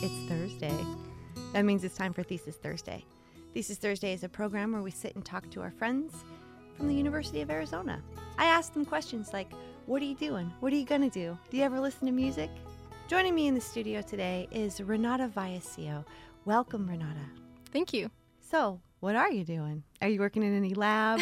It's Thursday. That means it's time for Thesis Thursday. Thesis Thursday is a program where we sit and talk to our friends from the University of Arizona. I ask them questions like, what are you doing? What are you going to do? Do you ever listen to music? Joining me in the studio today is Renata Vallecillo. Welcome, Renata. Thank you. So, what are you doing? Are you working in any lab?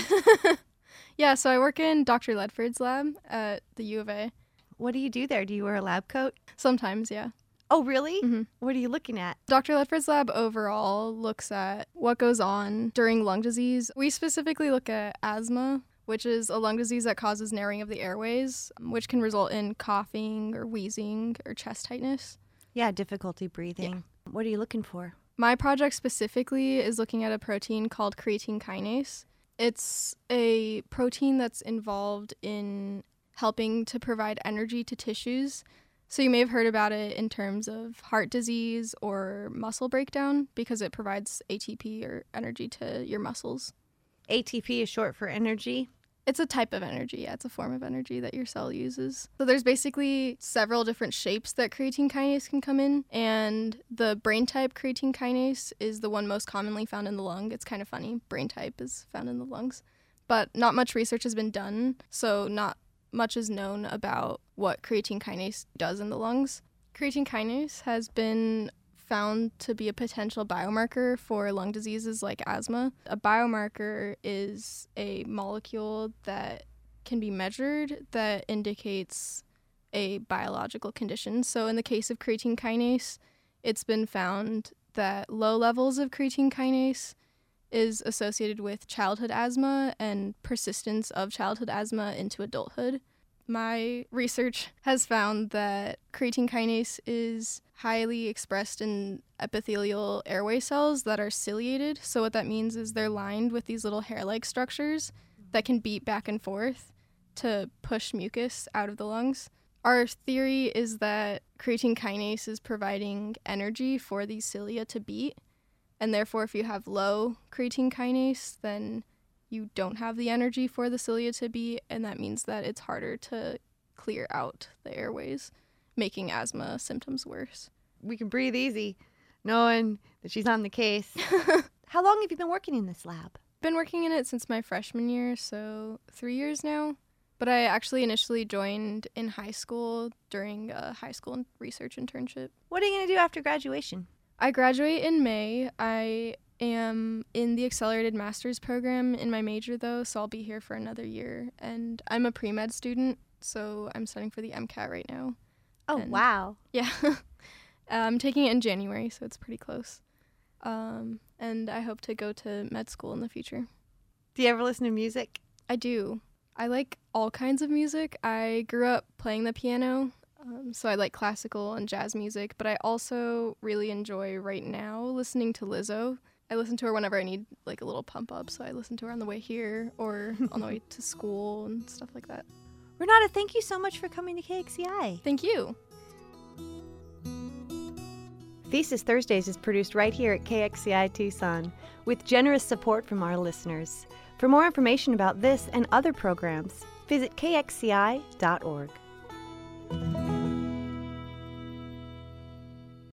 Yeah, so I work in Dr. Ledford's lab at the U of A. What do you do there? Do you wear a lab coat? Sometimes, yeah. Oh, really? Mm-hmm. What are you looking at? Dr. Ledford's lab overall looks at what goes on during lung disease. We specifically look at asthma, which is a lung disease that causes narrowing of the airways, which can result in coughing or wheezing or chest tightness. Yeah, difficulty breathing. Yeah. What are you looking for? My project specifically is looking at a protein called creatine kinase. It's a protein that's involved in helping to provide energy to tissues. So you may have heard about it in terms of heart disease or muscle breakdown because it provides ATP or energy to your muscles. ATP is short for energy? It's a type of energy, yeah. It's a form of energy that your cell uses. So there's basically several different shapes that creatine kinase can come in, and the brain type creatine kinase is the one most commonly found in the lung. It's kind of funny. Brain type is found in the lungs. But not much research has been done, so not much is known about what creatine kinase does in the lungs. Creatine kinase has been found to be a potential biomarker for lung diseases like asthma. A biomarker is a molecule that can be measured that indicates a biological condition. So in the case of creatine kinase, it's been found that low levels of creatine kinase is associated with childhood asthma and persistence of childhood asthma into adulthood. My research has found that creatine kinase is highly expressed in epithelial airway cells that are ciliated. So what that means is they're lined with these little hair-like structures that can beat back and forth to push mucus out of the lungs. Our theory is that creatine kinase is providing energy for these cilia to beat, and therefore if you have low creatine kinase, then you don't have the energy for the cilia to beat, and that means that it's harder to clear out the airways, making asthma symptoms worse. We can breathe easy knowing that she's on the case. How long have you been working in this lab? Been working in it since my freshman year, so 3 years now. But I actually initially joined in high school during a high school research internship. What are you going to do after graduation? I graduate in May. I am in the accelerated master's program in my major, though, so I'll be here for another year. And I'm a pre-med student, so I'm studying for the MCAT right now. Oh, wow. Yeah. I'm taking it in January, so it's pretty close. And I hope to go to med school in the future. Do you ever listen to music? I do. I like all kinds of music. I grew up playing the piano, so I like classical and jazz music, but I also really enjoy right now listening to Lizzo. I listen to her whenever I need like a little pump up, so I listen to her on the way here or on the way to school and stuff like that. Renata, thank you so much for coming to KXCI. Thank you. Thesis Thursdays is produced right here at KXCI Tucson with generous support from our listeners. For more information about this and other programs, visit kxci.org.